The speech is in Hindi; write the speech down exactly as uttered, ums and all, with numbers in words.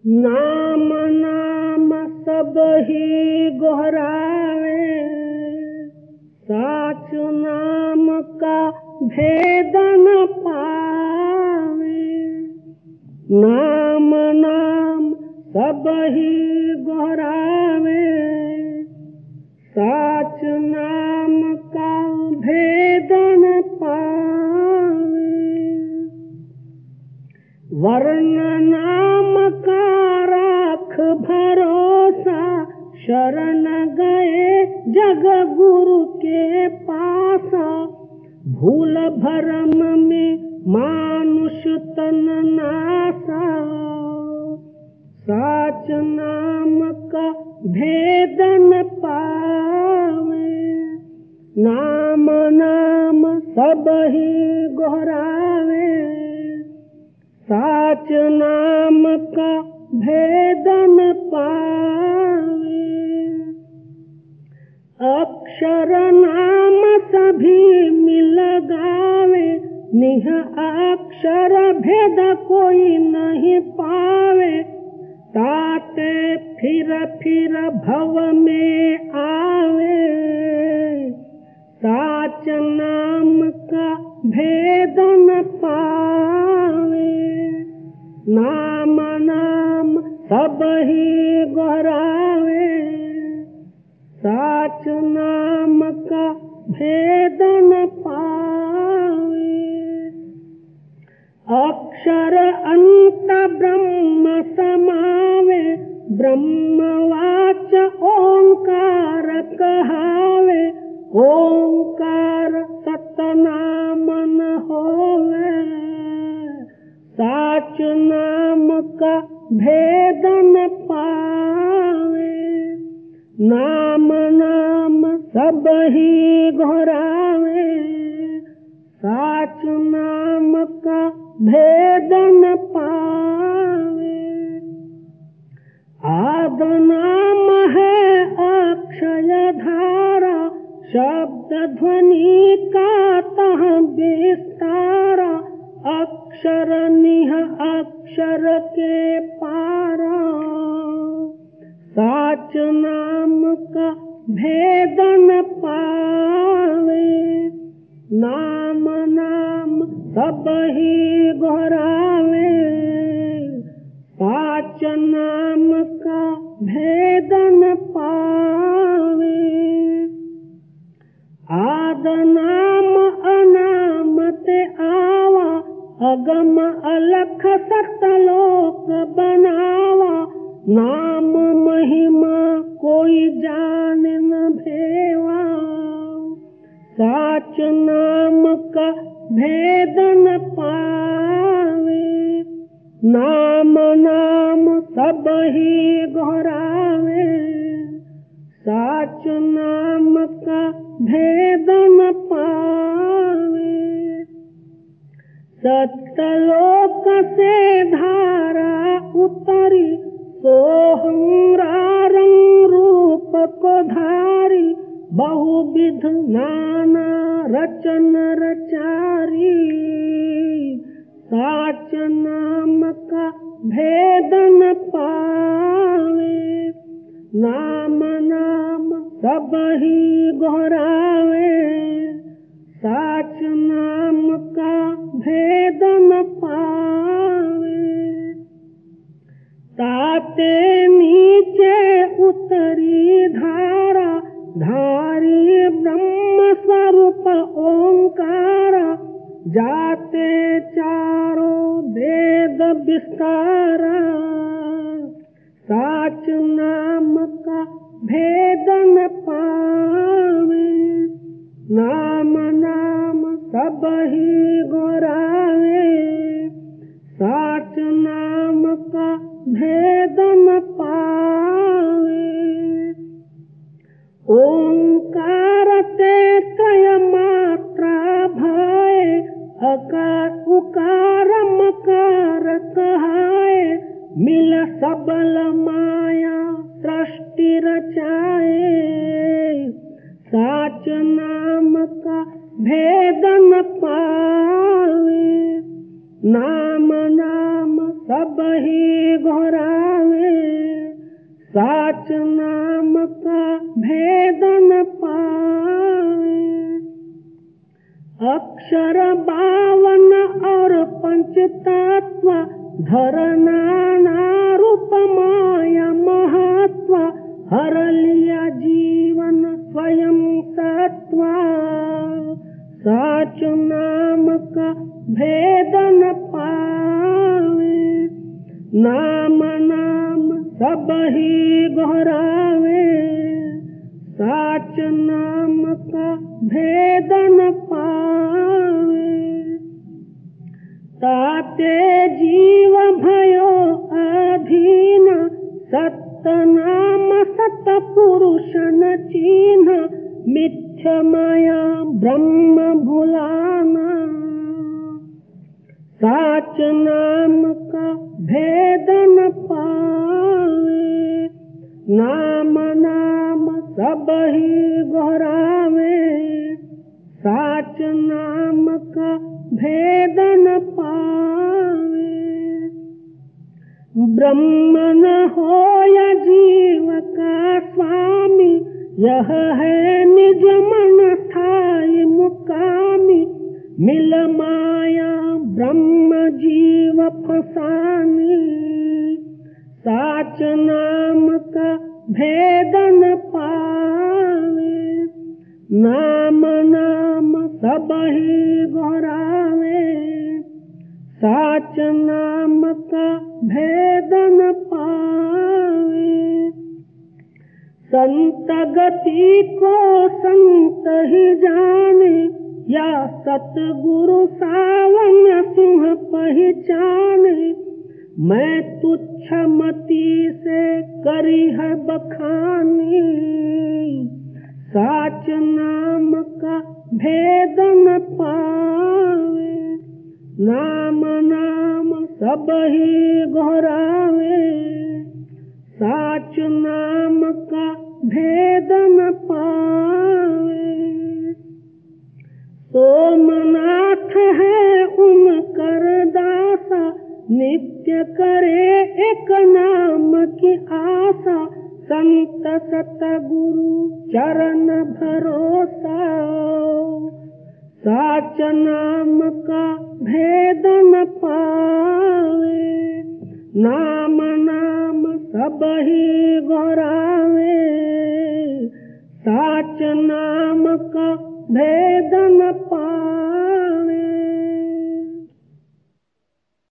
नाम नाम सब ही गोहरावे, साच नाम का भेद न पावे। नाम नाम सब ही गोहरावे, साच नाम का भेद न पावे। वर्ण नाम का राख भरोसा, शरण गए जग गुरु के पासा। भूल भरम में मानुष तन नासा, साच नाम का भेद न पावे। नाम नाम सब ही गोहरावे, साच नाम का भेद न पावे। अक्षर नाम सभी मिल गावे, निह अक्षर भेद कोई नहीं पावे। ताते फिर फिर भव में आवे, साच नाम का भेद न पावे। नाम नाम सब ही गोहरावे, साच नाम का भेद न पावे। अक्षर अंत ब्रह्म समावे, ब्रह्मवाच ओंकार कहावे। ओंकार सतनाम न होवे, साच नाम का भेद न पावे। नाम नाम सब ही गोहरावे, साच नाम का भेद न पावे। आद नाम है अक्षय धारा, शब्द ध्वनि का तह विस्तारा। अक्षर निह अक्षर के पारा, साच नाम का भेद न पावे। नाम नाम सब ही गोहरावे, साच नाम का भेद न पावे। आद नाम अनाम ते आवा, अगम अलख सतलोक बनावा। नाम महिमा कोई जान न भेवा, साच नाम का भेद न पावे। नाम नाम सब ही गोहरावे, साच नाम का भेद न पावे। सतलोक से धारा उतरी, सोहंरा रंग रूप को धारी। बहुविध नाना रचन रचारी, साच नाम का भेद न पावे। नाम नाम सब ही गोहरावे, साच नाम का भेद न पावे। ताते नीचे उतरी धारा, धारी ब्रह्म स्वरूप ओंकारा। जाते चारों वेद विस्तारा, साच नाम का भेद न पावे। नाम नाम सब ही गोहरावे, साच नाम का भेद न पावे। ओंकार ते त्रय मात्रा भय, अकार उकार मकार कहाए। मिल सबल माया सृष्टि रचाए, साच नाम का भेद न पावे। नाम नाम सब ही गोहरावे, साच नाम का भेद न पावे। अक्षर बावन और पंच तत्व धरना रूप माया महत्व हर लिया जीवन स्वयं सत्वा। साच नाम का भेद न पावे। नाम नाम सब ही गोहरावे। साच नाम का भेद न पावे। ताते जीव भयो अधीन सत नाम सत पुरुष न चिन्ह। मिथ्या माया ब्रह्म भुलाना। साच नाम का भेद न पावे। नाम नाम सब ही गोहरावे। साच नाम का भेद न पावे। ब्रह्म न होया जीव का स्वामी। यह है निज मन स्थायी मुकामी। मिल माया ब्रह्म जीव फसानी। साच नाम का भेद न पावे। नाम नाम सब ही गोहरावे। साच नाम का भेद न पावे। संत गति को संत ही जाने। या सतगुरु सावन सिंह पहचाने। मैं तुच्छ मति से करी है बखानी। साच नाम का भेद न पावे। नाम नाम सब ही गोहरावे। साच नाम का भेद न पावे। सोमनाथ है उनकर दासा। नित्य करे एक नाम की आशा। संत सतगुरु चरण भरोसा। साच नाम का भेद न पावे। नाम नाम सब ही गोहरावे। साच नाम का भेद न